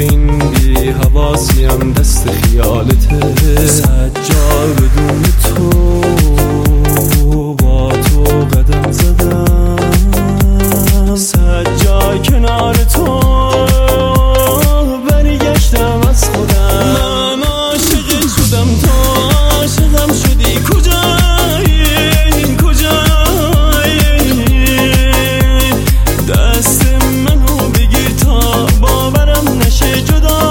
این بی حواسیم دست خیالته، سجاد بدون تو با تو قدم زدم، سجاد کنار تو برگشتم از خودم. من عاشق شدم تو عاشقم شدی، کجایی کجایی؟ دست منو بگیر تا باورم نشه جدا